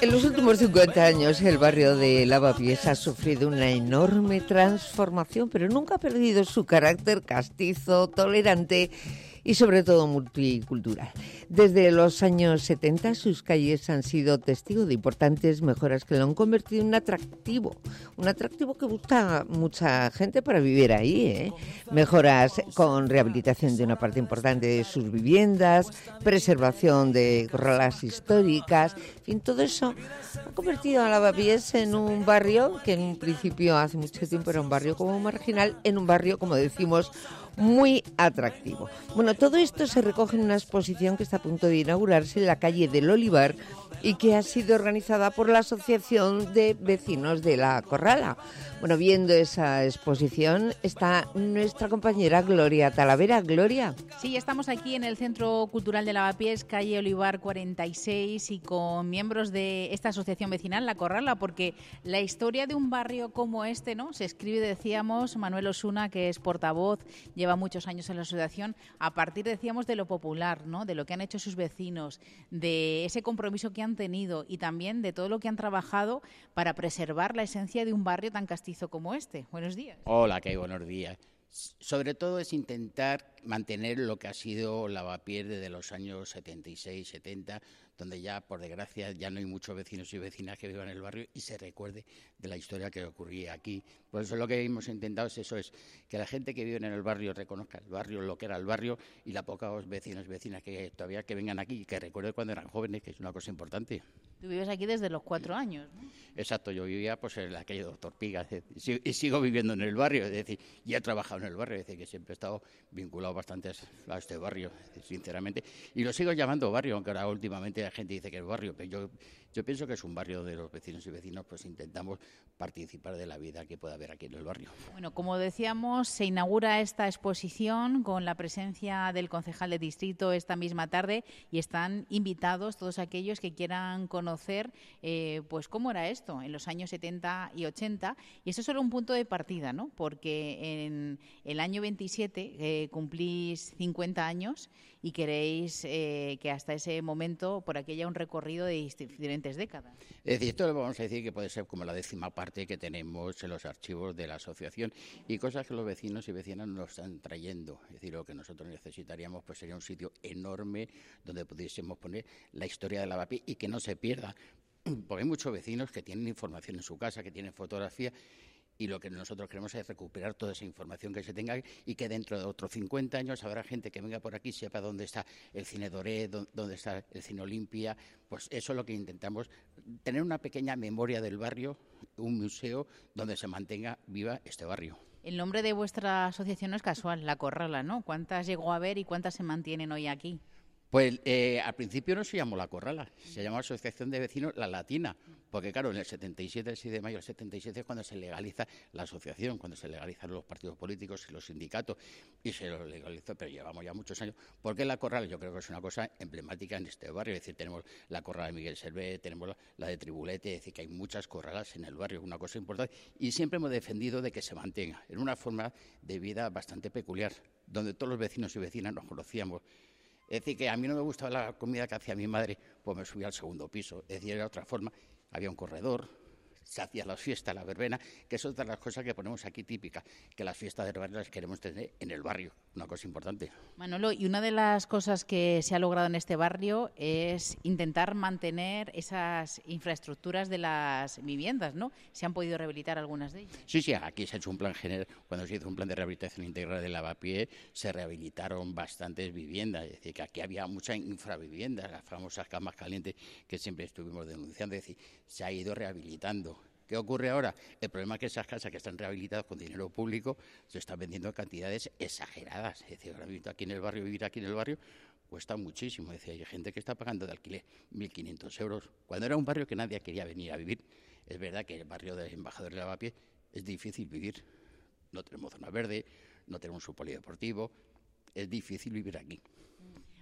En los últimos cincuenta años el barrio de Lavapiés ha sufrido una enorme transformación, pero nunca ha perdido su carácter castizo, tolerante y sobre todo multicultural. Desde los años setenta sus calles han sido testigo de importantes mejoras que lo han convertido en un atractivo, un atractivo que busca mucha gente para vivir ahí, ¿eh? Mejoras con rehabilitación de una parte importante de sus viviendas, preservación de corralas históricas, en fin, todo eso ha convertido a Lavapiés en un barrio que en un principio hace mucho tiempo era un barrio como marginal, en un barrio, como decimos, muy atractivo. Bueno, todo esto se recoge en una exposición que está a punto de inaugurarse en la calle del Olivar y que ha sido organizada por la Asociación de Vecinos de la Corrala. Bueno, viendo esa exposición está nuestra compañera Gloria Talavera. Gloria. Sí, estamos aquí en el Centro Cultural de Lavapiés, calle Olivar cuarenta y seis, y con miembros de esta asociación vecinal, La Corrala, porque la historia de un barrio como este, ¿no?, se escribe, decíamos, Manuel Osuna, que es portavoz, lleva muchos años en la asociación, a partir, decíamos, de lo popular, ¿no?, de lo que han hecho sus vecinos, de ese compromiso que han tenido y también de todo lo que han trabajado para preservar la esencia de un barrio tan castizo como este. Buenos días. Hola, ¿qué hay? Buenos días. Sobre todo es intentar mantener lo que ha sido Lavapiés desde los años setenta y seis, setenta, donde ya, por desgracia, ya no hay muchos vecinos y vecinas que vivan en el barrio y se recuerde de la historia que ocurría aquí. Por eso lo que hemos intentado es eso, es que la gente que vive en el barrio reconozca el barrio, lo que era el barrio, y la pocos vecinos y vecinas que todavía que vengan aquí y que recuerden cuando eran jóvenes, que es una cosa importante. Tú vives aquí desde los cuatro años, ¿no? Exacto, yo vivía pues en la calle Doctor Piga y sigo viviendo en el barrio, es decir, y he trabajado en el barrio, es decir, que siempre he estado vinculado bastante a este barrio, sinceramente, y lo sigo llamando barrio, aunque ahora últimamente la gente dice que es barrio, pero yo, yo pienso que es un barrio de los vecinos y vecinos, pues intentamos participar de la vida que pueda haber aquí en el barrio. Bueno, como decíamos, se inaugura esta exposición con la presencia del concejal de distrito esta misma tarde y están invitados todos aquellos que quieran conocer eh, pues cómo era esto en los años setenta y ochenta, y eso es solo un punto de partida, ¿no? Porque en el año veintisiete eh, cumplís cincuenta años y queréis eh, que hasta ese momento por aquí haya un recorrido de diferentes décadas. Es decir, esto lo vamos a decir que puede ser como la décima parte que tenemos en los archivos de la asociación y cosas que los vecinos y vecinas nos están trayendo. Es decir, lo que nosotros necesitaríamos pues sería un sitio enorme donde pudiésemos poner la historia de Lavapiés y que no se pierda, porque hay muchos vecinos que tienen información en su casa, que tienen fotografía, y lo que nosotros queremos es recuperar toda esa información que se tenga y que dentro de otros cincuenta años habrá gente que venga por aquí, sepa dónde está el Cine Doré, dónde está el Cine Olimpia. Pues eso es lo que intentamos, tener una pequeña memoria del barrio, un museo donde se mantenga viva este barrio. El nombre de vuestra asociación no es casual, La Corrala, ¿no? ¿Cuántas llegó a haber y cuántas se mantienen hoy aquí? Pues eh, al principio no se llamó La Corrala, se llamó Asociación de Vecinos La Latina, porque claro, en el setenta y siete, el seis de mayo del setenta y siete es cuando se legaliza la asociación, cuando se legalizan los partidos políticos y los sindicatos, y se lo legalizó, pero llevamos ya muchos años. ¿Por qué La Corrala? Yo creo que es una cosa emblemática en este barrio, es decir, tenemos la Corrala de Miguel Servé, tenemos la, la de Tribulete, es decir, que hay muchas corralas en el barrio, una cosa importante, y siempre hemos defendido de que se mantenga, en una forma de vida bastante peculiar, donde todos los vecinos y vecinas nos conocíamos. Es decir, que a mí no me gustaba la comida que hacía mi madre, pues me subía al segundo piso. Es decir, era otra forma. Había un corredor, se hacían las fiestas, la verbena, que es otra de las cosas que ponemos aquí típicas, que las fiestas de verbena las queremos tener en el barrio, una cosa importante. Manolo, y una de las cosas que se ha logrado en este barrio es intentar mantener esas infraestructuras de las viviendas, ¿no? ¿Se han podido rehabilitar algunas de ellas? Sí, sí, aquí se ha hecho un plan general, cuando se hizo un plan de rehabilitación integral de Lavapiés, se rehabilitaron bastantes viviendas, es decir, que aquí había mucha infravivienda, las famosas camas calientes que siempre estuvimos denunciando, es decir, se ha ido rehabilitando. ¿Qué ocurre ahora? El problema es que esas casas que están rehabilitadas con dinero público se están vendiendo en cantidades exageradas. Es decir, ahora mismo aquí en el barrio, vivir aquí en el barrio cuesta muchísimo. Es decir, hay gente que está pagando de alquiler mil quinientos euros, cuando era un barrio que nadie quería venir a vivir. Es verdad que el barrio del Embajador de Lavapiés es difícil vivir. No tenemos zona verde, no tenemos un polideportivo, es difícil vivir aquí.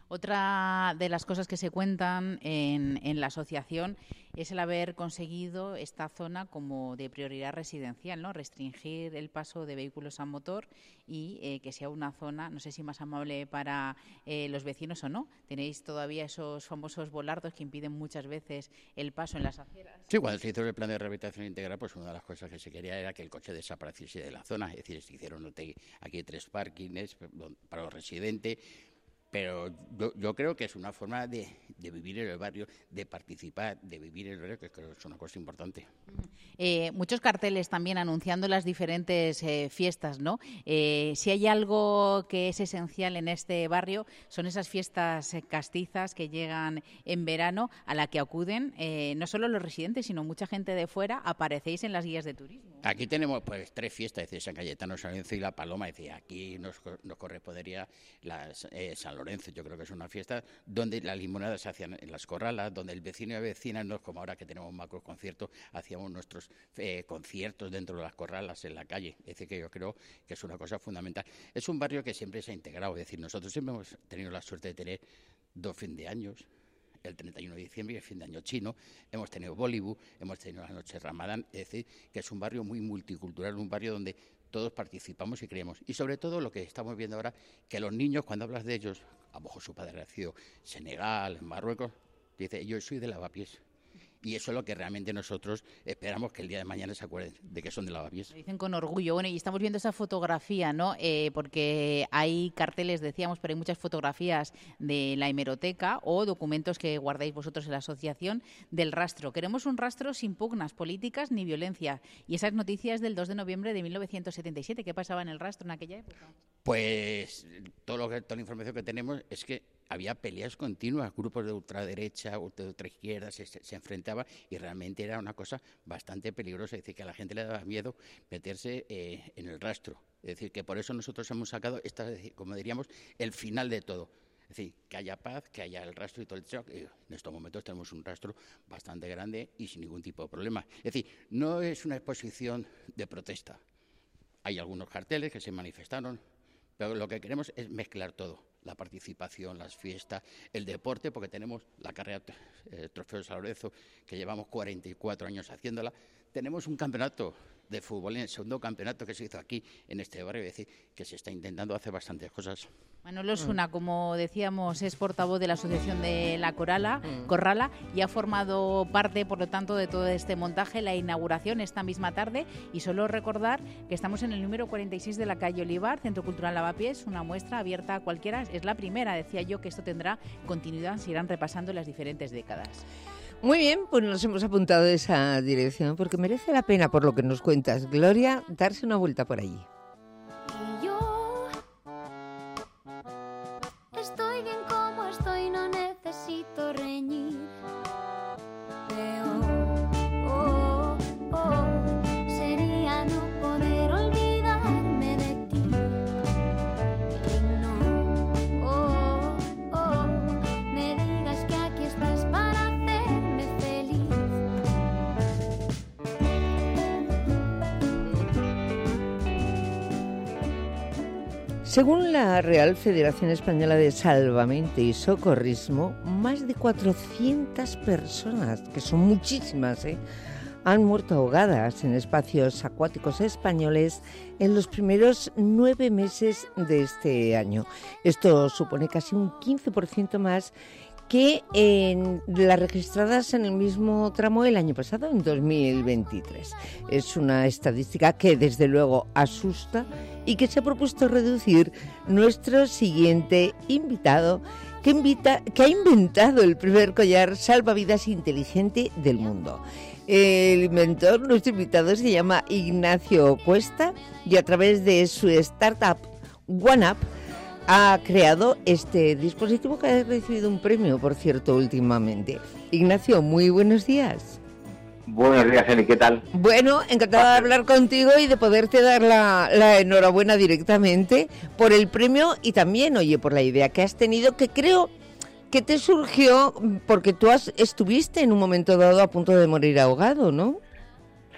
Otra de las cosas que se cuentan en, en la asociación es el haber conseguido esta zona como de prioridad residencial, ¿no? Restringir el paso de vehículos a motor y eh, que sea una zona, no sé si más amable para eh, los vecinos o no. Tenéis todavía esos famosos volardos que impiden muchas veces el paso en las aceras. Sí, cuando se hizo el plan de rehabilitación integral, pues una de las cosas que se quería era que el coche desapareciese de la zona. Es decir, se hicieron aquí tres parkings para los residentes. Pero yo, yo creo que es una forma de, de vivir en el barrio, de participar, de vivir en el barrio, que creo que es una cosa importante. Eh, muchos carteles también anunciando las diferentes eh, fiestas, ¿no? Eh, si hay algo que es esencial en este barrio, son esas fiestas eh, castizas que llegan en verano, a la que acuden eh, no solo los residentes, sino mucha gente de fuera. Aparecéis en las guías de turismo. Aquí tenemos pues tres fiestas, es decir, San Cayetano, San Lorenzo y La Paloma. Es decir, aquí nos, nos correspondería las, eh, San Lorenzo. Yo creo que es una fiesta donde las limonadas se hacían en las corralas, donde el vecino y vecina, no es como ahora que tenemos macro conciertos, hacíamos nuestros eh, conciertos dentro de las corralas en la calle. Es decir, que yo creo que es una cosa fundamental. Es un barrio que siempre se ha integrado, es decir, nosotros siempre hemos tenido la suerte de tener dos fin de años, el treinta y uno de diciembre y el fin de año chino, hemos tenido Bollywood, hemos tenido la noche de Ramadán, es decir, que es un barrio muy multicultural, un barrio donde todos participamos y creemos. Y sobre todo lo que estamos viendo ahora, que los niños, cuando hablas de ellos, a lo mejor su padre ha nacido en Senegal, en Marruecos, dice, yo soy de Lavapiés. Y eso es lo que realmente nosotros esperamos, que el día de mañana se acuerden de que son de Lavapiés. Lo dicen con orgullo. Bueno, y estamos viendo esa fotografía, ¿no? Eh, porque hay carteles, decíamos, pero hay muchas fotografías de la hemeroteca o documentos que guardáis vosotros en la asociación del rastro. Queremos un rastro sin pugnas políticas ni violencia. Y esas noticias del dos de noviembre de mil novecientos setenta y siete, ¿qué pasaba en el rastro en aquella época? Pues todo lo que, toda la información que tenemos es que había peleas continuas, grupos de ultraderecha, de ultraizquierda se, se enfrentaban y realmente era una cosa bastante peligrosa, es decir, que a la gente le daba miedo meterse eh, en el rastro. Es decir, que por eso nosotros hemos sacado, esta, como diríamos, el final de todo. Es decir, que haya paz, que haya el rastro y todo el shock. En estos momentos tenemos un rastro bastante grande y sin ningún tipo de problema. Es decir, no es una exposición de protesta. Hay algunos carteles que se manifestaron, pero lo que queremos es mezclar todo. La participación, las fiestas, el deporte, porque tenemos la carrera eh, Trofeo de San Lorenzo, que llevamos cuarenta y cuatro años haciéndola. Tenemos un campeonato de fútbol, en el segundo campeonato que se hizo aquí, en este barrio, es decir, que se está intentando hacer bastantes cosas. Manolo Osuna, como decíamos, es portavoz de la Asociación de la Corala, Corrala y ha formado parte, por lo tanto, de todo este montaje, la inauguración esta misma tarde. Y solo recordar que estamos en el número cuarenta y seis de la calle Olivar, Centro Cultural Lavapiés, una muestra abierta a cualquiera. Es la primera, decía yo, que esto tendrá continuidad, se irán repasando las diferentes décadas. Muy bien, pues nos hemos apuntado a esa dirección porque merece la pena, por lo que nos cuentas, Gloria, darse una vuelta por allí. Y yo estoy bien como estoy, no necesito reñir. Peor, oh, oh, sería no poder olvidarme de ti. Y no, oh, oh, me digas que aquí estás para hacerme feliz. Según la Real Federación Española de Salvamento y Socorrismo, más de cuatrocientas personas, que son muchísimas, ¿eh?, han muerto ahogadas en espacios acuáticos españoles en los primeros nueve meses de este año. Esto supone casi un quince por ciento más que en las registradas en el mismo tramo el año pasado, en dos mil veintitrés. Es una estadística que desde luego asusta y que se ha propuesto reducir nuestro siguiente invitado, que, invita, que ha inventado el primer collar salvavidas inteligente del mundo. El inventor, nuestro invitado, se llama Ignacio Cuesta y a través de su startup OneUp ha creado este dispositivo que ha recibido un premio, por cierto, últimamente. Ignacio, muy buenos días. Buenos días, Eli, ¿qué tal? Bueno, encantada de hablar contigo y de poderte dar la, la enhorabuena directamente por el premio y también, oye, por la idea que has tenido, que creo que te surgió porque tú has, estuviste en un momento dado a punto de morir ahogado, ¿no?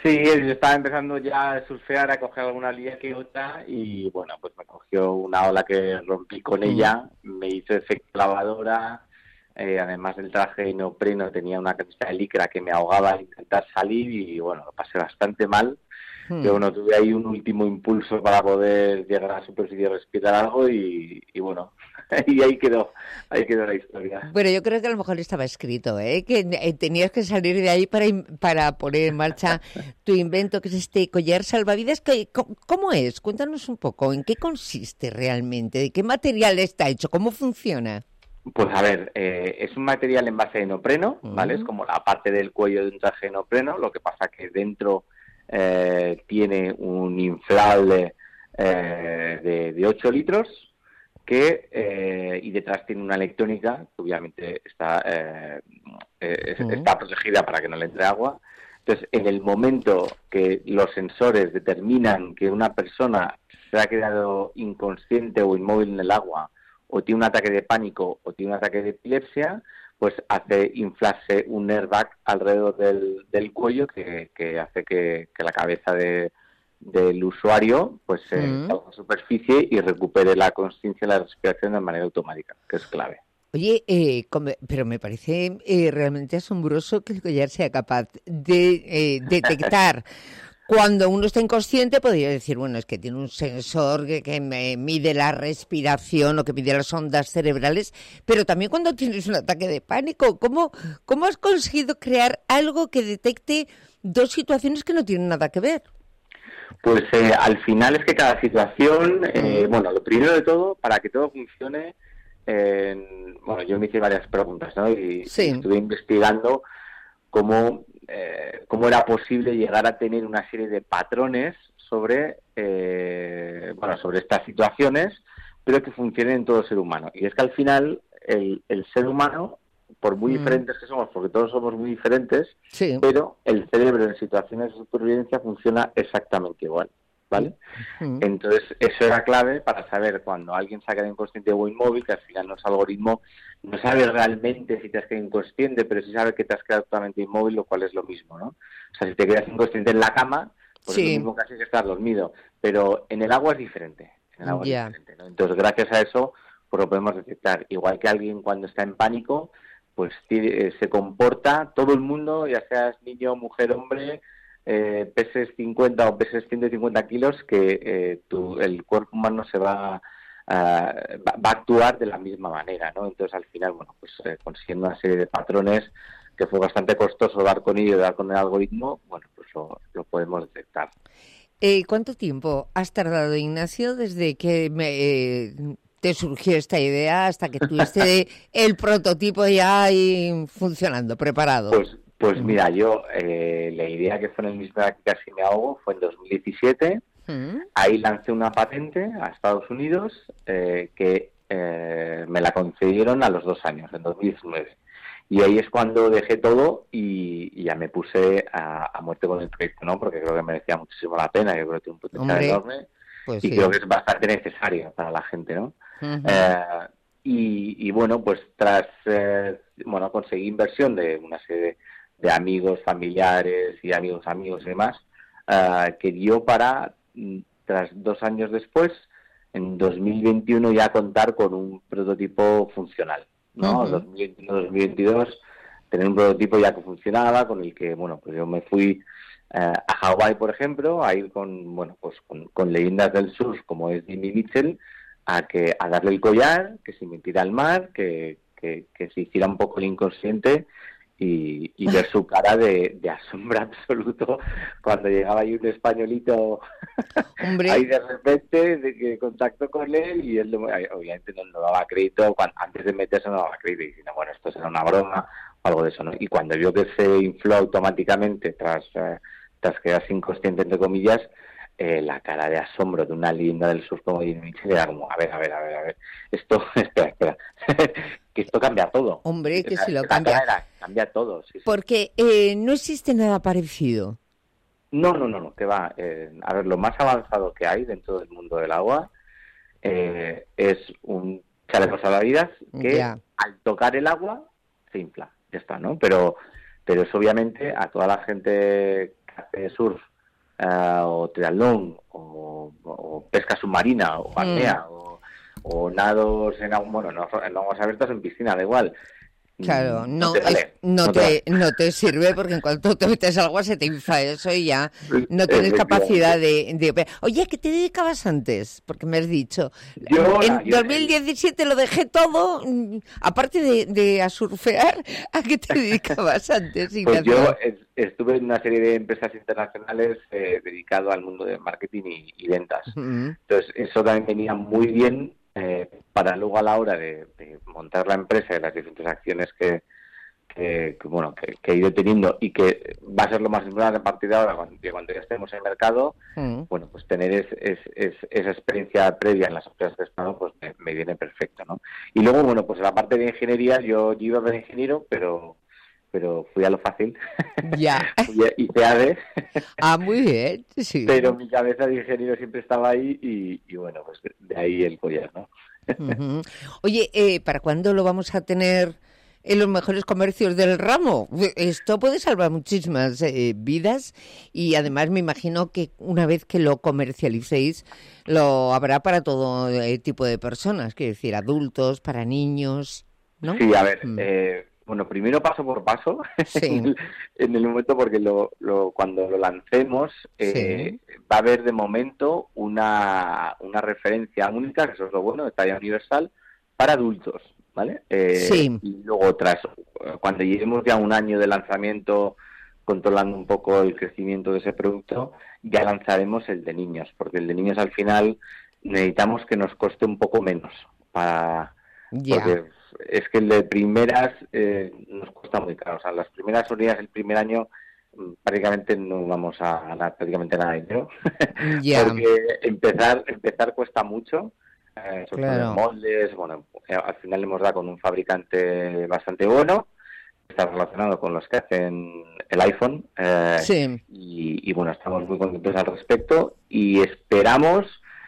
Sí, yo estaba empezando ya a surfear, a coger alguna línea que otra y bueno, pues me cogió una ola que rompí con ella, me hizo efecto lavadora, eh, además del traje de neopreno tenía una camiseta de licra que me ahogaba al intentar salir y bueno, lo pasé bastante mal. Hmm. Pero bueno, tuve ahí un último impulso para poder llegar a la superficie y respirar algo y, y bueno, y ahí quedó, ahí quedó la historia. Bueno, yo creo que a lo mejor estaba escrito, ¿eh? Que eh, tenías que salir de ahí para, in- para poner en marcha tu invento, que es este collar salvavidas. Que, co- ¿Cómo es? Cuéntanos un poco, ¿en qué consiste realmente? ¿De qué material está hecho? ¿Cómo funciona? Pues a ver, eh, es un material en base de neopreno, ¿vale? Es como la parte del cuello de un traje de neopreno, lo que pasa que dentro eh, tiene un inflable eh, de, de ocho litros que eh, y detrás tiene una electrónica que obviamente está, eh, eh, Mm. está protegida para que no le entre agua. Entonces, en el momento que los sensores determinan que una persona se ha quedado inconsciente o inmóvil en el agua, o tiene un ataque de pánico o tiene un ataque de epilepsia, pues hace inflarse un airbag alrededor del, del cuello que, que hace que, que la cabeza de, del usuario pues se Mm. salga a la superficie y recupere la consciencia y la respiración de manera automática, que es clave. Oye, eh, come- pero me parece eh, realmente asombroso que el collar sea capaz de eh, detectar cuando uno está inconsciente. Podría decir, bueno, es que tiene un sensor que, que me mide la respiración o que mide las ondas cerebrales, pero también cuando tienes un ataque de pánico. ¿Cómo, cómo has conseguido crear algo que detecte dos situaciones que no tienen nada que ver? Pues eh, al final es que cada situación, eh, bueno, lo primero de todo, para que todo funcione, eh, bueno, yo me hice varias preguntas, ¿no? Y, Sí. y estuve investigando cómo, eh, cómo era posible llegar a tener una serie de patrones sobre, eh, bueno, sobre estas situaciones, pero que funcionen en todo ser humano. Y es que al final el, el ser humano, por muy Mm. diferentes que somos, porque todos somos muy diferentes, Sí. pero el cerebro en situaciones de supervivencia funciona exactamente igual, ¿vale? Mm. Entonces, eso era clave para saber cuando alguien se ha quedado inconsciente o inmóvil, que al final nuestro algoritmo no sabe realmente si te has quedado inconsciente, pero sí sabe que te has quedado totalmente inmóvil, lo cual es lo mismo, ¿no? O sea, si te quedas inconsciente en la cama, pues Sí. es lo mismo casi que estar dormido, pero en el agua es diferente, en el agua Ya. es diferente, ¿no? Entonces, gracias a eso, pues lo podemos detectar. Igual que alguien cuando está en pánico, pues tiene- eh, se comporta, todo el mundo, ya seas niño, mujer, hombre, eh, peses cincuenta o peses ciento cincuenta kilos, que eh, tu, el cuerpo humano se va, ah, va, va a actuar de la misma manera, ¿no? Entonces, al final, bueno, pues eh, consiguiendo una serie de patrones que fue bastante costoso dar con ello, dar con el algoritmo, bueno, pues lo, lo podemos detectar. Eh, ¿Cuánto tiempo has tardado, Ignacio, desde que me, eh, te surgió esta idea hasta que tuviste el prototipo ya ahí funcionando, preparado? Pues, pues mira, yo eh, la idea que fue en el mismo que casi me ahogo fue en dos mil diecisiete. Mm. Ahí lancé una patente a Estados Unidos eh, que eh, me la concedieron a los dos años, en dos mil diecinueve. Y ahí es cuando dejé todo y, y ya me puse a, a muerte con el proyecto, ¿no? Porque creo que merecía muchísimo la pena, yo creo que tiene un potencial Hombre, enorme pues y sí. creo que es bastante necesario para la gente, ¿no? Ujú. Eh, y, y bueno, pues tras eh, bueno conseguí inversión de una serie de, de amigos, familiares y amigos, amigos y demás, eh, que dio para, mm, tras dos años después, en dos mil veintiuno ya contar con un prototipo funcional, ¿no? Ujú. dos mil veintiuno dos mil veintidós tener un prototipo ya que funcionaba, con el que, bueno, pues yo me fui eh, a Hawái, por ejemplo, a ir con, bueno, pues con, con leyendas del surf como es Jimmy Mitchell, a que a darle el collar, que se metiera al mar, que, que, que se hiciera un poco el inconsciente y, y ver su cara de, de asombro absoluto cuando llegaba ahí un españolito Hombre. ahí de repente, de que contactó con él y él lo- obviamente no, no daba crédito, cuan- antes de meterse no daba crédito, y diciendo, bueno, esto será una broma o algo de eso, ¿no? Y cuando vio que se infló automáticamente tras, eh, tras quedarse inconsciente, entre comillas, eh, la cara de asombro de una leyenda del surf como Jimmy Mitchell era como, a ver, a ver, a ver, a ver, esto, espera, espera, que esto cambia todo. Hombre, que Esa- si lo esa cambia. cara era, cambia todo, sí, sí. Porque eh, no existe nada parecido. No, no, no, no, que va. Eh, a ver, lo más avanzado que hay dentro del mundo del agua eh, es un chaleco salvavidas que Ya. al tocar el agua se infla, ya está, ¿no? Pero, pero es obviamente a toda la gente que hace surf uh, o triatlón o, o pesca submarina o apnea mm. o, o nados en agua, bueno, no, en aguas abiertas o en piscina, da igual. Claro, no, no, te, vale, es, no, no, te, te no te sirve porque en cuanto te metes al agua se te infla eso y ya no tienes capacidad de, de... Oye, ¿qué te dedicabas antes? Porque me has dicho, yo, en yo, dos mil diecisiete lo dejé todo, aparte de, de a surfear, ¿a qué te dedicabas antes? Pues yo estuve en una serie de empresas internacionales eh, dedicado al mundo de marketing y, y ventas. Uh-huh. Entonces, eso también venía muy bien Eh, para luego a la hora de, de montar la empresa y las diferentes acciones que, que, que bueno que, que he ido teniendo y que va a ser lo más importante a partir de ahora cuando, cuando ya estemos en el mercado, mm. bueno, pues tener es, es, es, esa experiencia previa en las empresas de Estado pues me, me viene perfecto, ¿no? Y luego, bueno, pues la parte de ingeniería, yo, yo iba a ser ingeniero, pero pero fui a lo fácil. Ya. Hice A D. Ah, muy bien, sí. Pero mi cabeza de ingeniero siempre estaba ahí y, y bueno, pues de ahí el collar, ¿no? Uh-huh. Oye, eh, ¿para cuándo lo vamos a tener en los mejores comercios del ramo? Esto puede salvar muchísimas eh, vidas y además me imagino que una vez que lo comercialicéis lo habrá para todo eh, tipo de personas, quiero decir, adultos, para niños, ¿no? Sí, a ver, mm. eh, bueno, primero paso por paso, sí. en, el, en el momento porque lo, lo, cuando lo lancemos eh, sí. va a haber de momento una, una referencia única, que eso es lo bueno, de talla universal, para adultos, ¿vale? Eh, sí. Y luego tras, cuando lleguemos ya un año de lanzamiento, controlando un poco el crecimiento de ese producto, ya lanzaremos el de niños, porque el de niños al final necesitamos que nos coste un poco menos para... Ya. Porque es que el de primeras eh, nos cuesta muy caro. O sea, las primeras unidades el primer año prácticamente no vamos a ganar prácticamente nada de dinero. Yeah. Porque empezar empezar cuesta mucho. Eh, sobre claro. todo moldes. Bueno, eh, al final hemos dado con un fabricante bastante bueno. Está relacionado con los que hacen el iPhone. Eh, sí. Y, y bueno, estamos muy contentos al respecto y esperamos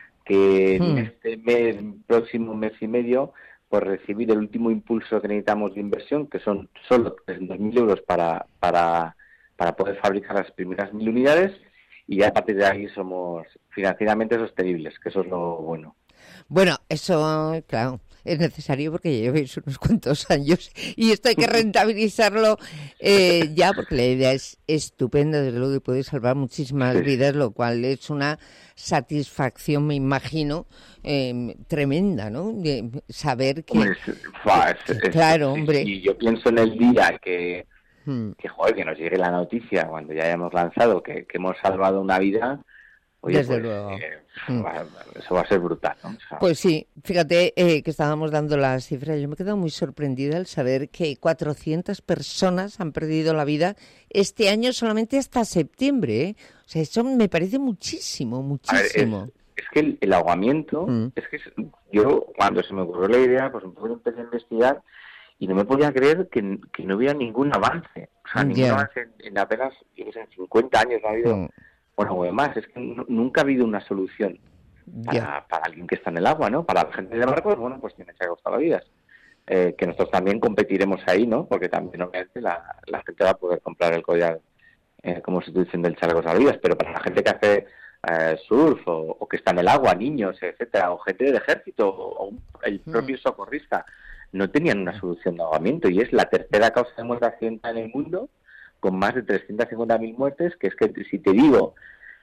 que hmm. en este mes, próximo mes y medio, pues recibir el último impulso que necesitamos de inversión, que son solo trescientos mil euros para, para, para poder fabricar las primeras mil unidades, y ya a partir de ahí somos financieramente sostenibles, que eso es lo bueno. Bueno, eso, claro, es necesario porque llevéis unos cuantos años y esto hay que rentabilizarlo eh, ya, porque la idea es estupenda, desde luego que puede salvar muchísimas sí. vidas, lo cual es una satisfacción, me imagino, eh, tremenda, ¿no? De saber que... Hombre, es, es, es, claro, es, hombre. Y yo pienso en el día que, hmm. que, joder, que nos llegue la noticia cuando ya hayamos lanzado, que, que hemos salvado una vida... Oye, desde pues, luego. Eh, eso va a ser brutal, ¿no? O sea, pues sí, fíjate eh, que estábamos dando las cifras. Yo me he quedado muy sorprendida al saber que cuatrocientas personas han perdido la vida este año solamente hasta septiembre, ¿eh? O sea, eso me parece muchísimo, muchísimo. A ver, es, es que el, el ahogamiento, mm. es que es, yo cuando se me ocurrió la idea, pues un poco empecé a investigar y no me podía creer que, que no hubiera ningún avance. O sea, ningún yeah. avance en, en apenas, yo en cincuenta años no ha habido... Mm. Bueno, además, es que no, nunca ha habido una solución para, yeah. para alguien que está en el agua, ¿no? Para la gente de Marruecos, bueno, pues tiene que costar la vida. Eh, que nosotros también competiremos ahí, ¿no? Porque también, obviamente, la, la gente va a poder comprar el collar eh, como sustitución del chaleco salvavidas. Pero para la gente que hace eh, surf o, o que está en el agua, niños, etcétera, o gente del ejército o, o el propio socorrista, no tenían una solución de ahogamiento. Y es la tercera causa de muerte accidental en el mundo, con más de trescientas cincuenta mil muertes, que es que si te digo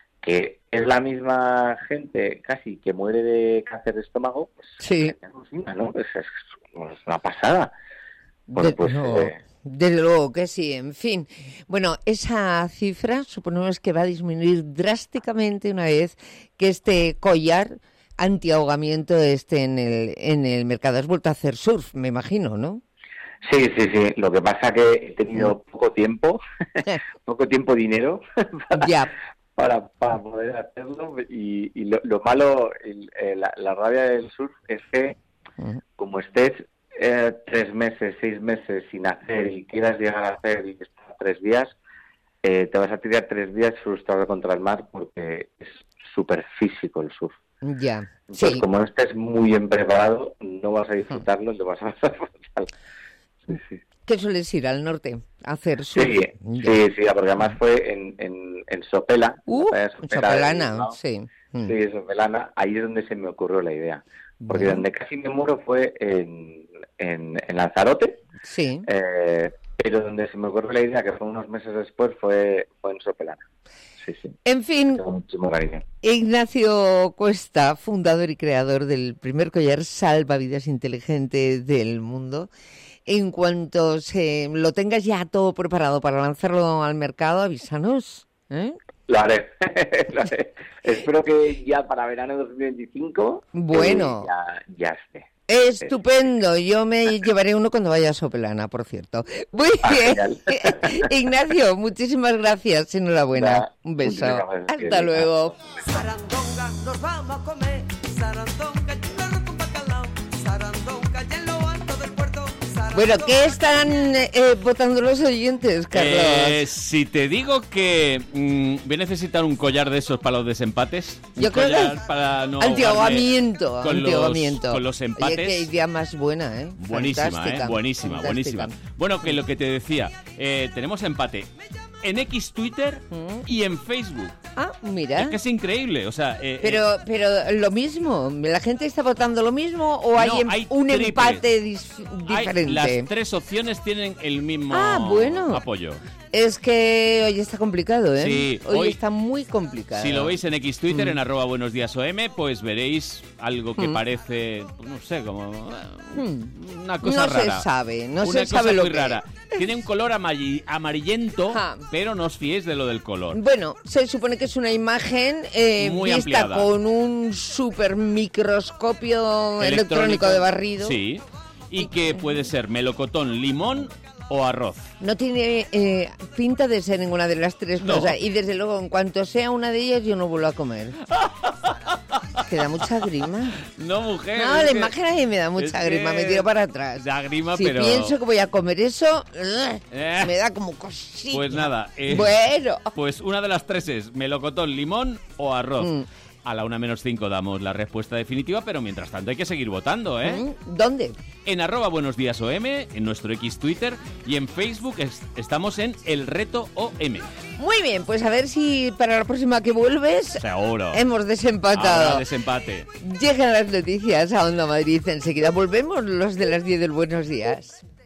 que es la misma gente casi que muere de cáncer de estómago, pues sí. ¿no? Es, es, es una pasada. Bueno, de, pues, no, eh... desde luego que sí, en fin. Bueno, esa cifra suponemos que va a disminuir drásticamente una vez que este collar antiahogamiento esté en el, en el mercado. Has vuelto a hacer surf, me imagino, ¿no? Sí, sí, sí. Lo que pasa que he tenido poco tiempo, poco tiempo, dinero para, ya. para, para poder hacerlo. Y, y lo, lo malo, el, el, la, la rabia del surf es que uh-huh. como estés eh, tres meses, seis meses sin hacer y quieras llegar a hacer y estar tres días, eh, te vas a tirar tres días frustrado contra el mar porque es súper físico el surf. Ya. Entonces, sí. como no estés muy bien preparado, no vas a disfrutarlo, uh-huh. lo vas a pasar fatal. Sí, sí. ¿Qué sueles ir al norte a hacer surf? Sí, sí, sí, porque además fue en, en, en Sopela. Uh, Sopela Sopelana, ¿no? sí. Sí, Sopelana, ahí es donde se me ocurrió la idea. Porque Bueno. donde casi me muero fue en, en, en Lanzarote, Sí. eh, pero donde se me ocurrió la idea, que fue unos meses después, fue, fue en Sopelana. Sí, sí. En fin, Tengo muchísimo cariño. Ignacio Cuesta, fundador y creador del primer collar salvavidas inteligente del mundo. En cuanto se lo tengas ya todo preparado para lanzarlo al mercado, avísanos, ¿eh? Lo haré, lo haré. Espero que ya para verano de dos mil veinticinco Bueno. eh, ya, ya esté. Estupendo, yo me llevaré uno cuando vaya a Sopelana, por cierto. Muy Ah, bien. genial. Ignacio, muchísimas gracias, enhorabuena. Nada, Un beso. muchísimas gracias, Hasta querida. luego. Sarandonga, nos vamos a comer. Sarandonga, y un arroz con bacalao. Sarandonga, y en lo alto del puerto. Bueno, ¿qué están eh, votando los oyentes, Carlos? Eh, si te digo que mm, voy a necesitar un collar de esos para los desempates. Un Yo creo que collar para no antiahogamiento, ahogarme con antiahogamiento. Los, con los empates. Oye, qué idea más buena, ¿eh? Buenísima, Fantástica, ¿eh? Buenísima, fantástica. buenísima. Bueno, que lo que te decía, eh, tenemos empate en X Twitter y en Facebook. Ah, mira. Es que es increíble, o sea... eh, Pero, pero lo mismo, ¿la gente está votando lo mismo o hay, No, em- hay un triples. empate dis- hay- diferente? las tres opciones tienen el mismo Ah, bueno. apoyo. Es que hoy está complicado, ¿eh? Sí, hoy, hoy- está muy complicado. Si lo veis en X Twitter, Mm. en arroba buenos días O M, pues veréis algo que Mm. parece, pues, no sé, como Hmm. una cosa no rara. se sabe, no Una se cosa sabe lo muy que rara. Tiene un color amari- amarillento, pero no os fiéis de lo del color. Bueno, se supone que es una imagen eh, Muy vista ampliada. con un super microscopio electrónico, de barrido. Sí, y que puede ser melocotón, limón o arroz. No tiene eh, pinta de ser ninguna de las tres No. cosas. Y desde luego, en cuanto sea una de ellas, yo no vuelvo a comer. Que da mucha grima. No, mujer. No, es la que- imagen ahí me da mucha es grima, que me tiro para atrás. Da grima, Si pero... pienso que voy a comer eso, ugh, Eh. me da como cosita. Pues nada. eh, Bueno. Pues una de las tres es melocotón, limón o arroz. Mm. A la una menos cinco damos la respuesta definitiva, pero mientras tanto hay que seguir votando, ¿eh? Mm, ¿Dónde? En arroba buenos días O M, en nuestro X Twitter y en Facebook es- estamos en El Reto O M. Muy bien, pues a ver si para la próxima que vuelves Seguro. hemos desempatado. Habrá desempate. Llegan las noticias a Onda Madrid. Enseguida volvemos los de las diez del Buenos Días.